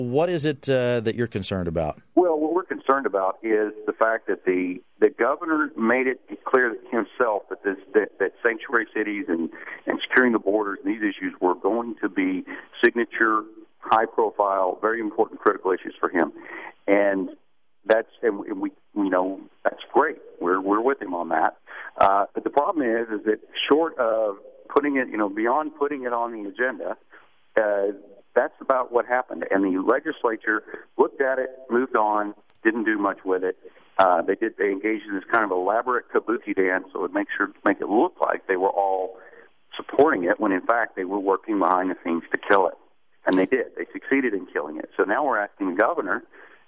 What is it that you're concerned about? Well, what we're concerned about is the fact that the governor made it clear himself that sanctuary cities and securing the borders and these issues were going to be signature, high-profile, very important, critical issues for him, and that's great. We're with him on that. But the problem is that short of putting it, beyond putting it on the agenda, that's about what happened. And the legislature looked at it, moved on, didn't do much with it. They engaged in this kind of elaborate kabuki dance, so it make it look like they were all supporting it, when in fact they were working behind the scenes to kill it. And they did. They succeeded in killing it. So now we're asking the governor,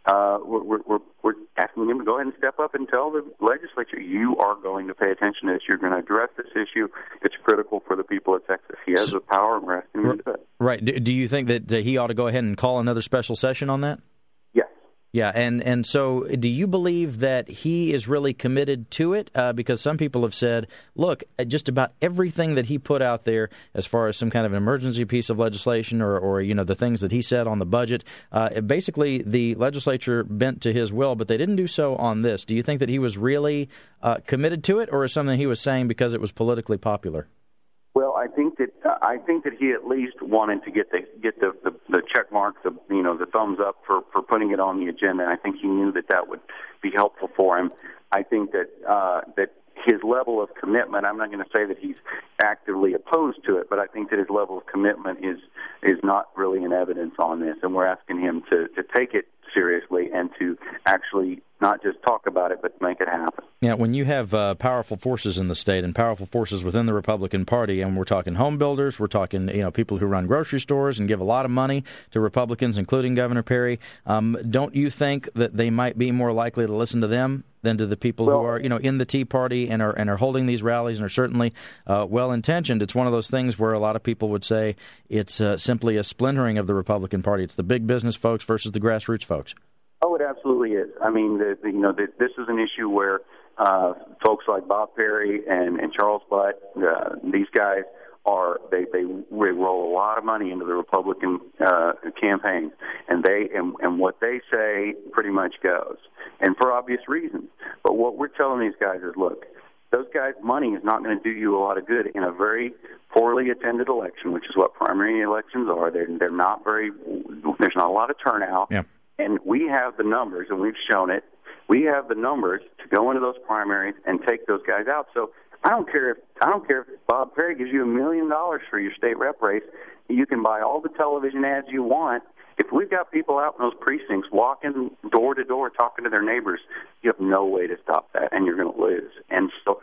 we're asking him to go ahead and step up and tell the legislature, you are going to pay attention to this. You're going to address this issue. It's critical for the people of Texas. He has the power, and we're asking him to do it. Right. Do you think that he ought to go ahead and call another special session on that? Yes. Yeah, and so do you believe that he is really committed to it? Because some people have said, look, just about everything that he put out there as far as some kind of an emergency piece of legislation or the things that he said on the budget, basically the legislature bent to his will, but they didn't do so on this. Do you think that he was really committed to it, or is something he was saying because it was politically popular? Well, I think that he at least wanted to get the check mark, the thumbs up for putting it on the agenda. And I think he knew that would be helpful for him. I think that his level of commitment, I'm not going to say that he's actively opposed to it, but I think that his level of commitment is not really in evidence on this, and we're asking him to take it seriously and to actually not just talk about it, but make it happen. Yeah, when you have powerful forces in the state and powerful forces within the Republican Party, and we're talking home builders, we're talking people who run grocery stores and give a lot of money to Republicans, including Governor Perry, don't you think that they might be more likely to listen to them than to the people who are in the Tea Party and are holding these rallies and are certainly well-intentioned? It's one of those things where a lot of people would say it's simply a splintering of the Republican Party. It's the big business folks versus the grassroots folks. Oh, it absolutely is. I mean, this is an issue where folks like Bob Perry and Charles Butt, these guys they roll a lot of money into the Republican campaign, and what they say pretty much goes, and for obvious reasons. But what we're telling these guys is, look, those guys' money is not going to do you a lot of good in a very poorly attended election, which is what primary elections are. They're not very. There's not a lot of turnout. Yeah. And we have the numbers, and we've shown it. We have the numbers to go into those primaries and take those guys out. So I don't care if Bob Perry gives you $1 million for your state rep race. You can buy all the television ads you want. If we've got people out in those precincts walking door to door, talking to their neighbors, you have no way to stop that, and you're going to lose. And so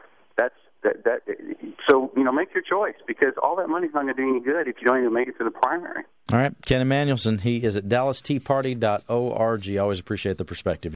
So make your choice, because all that money's not going to do any good if you don't even make it to the primary. All right, Ken Emanuelson, he is at DallasTeaParty.org. Always appreciate the perspective.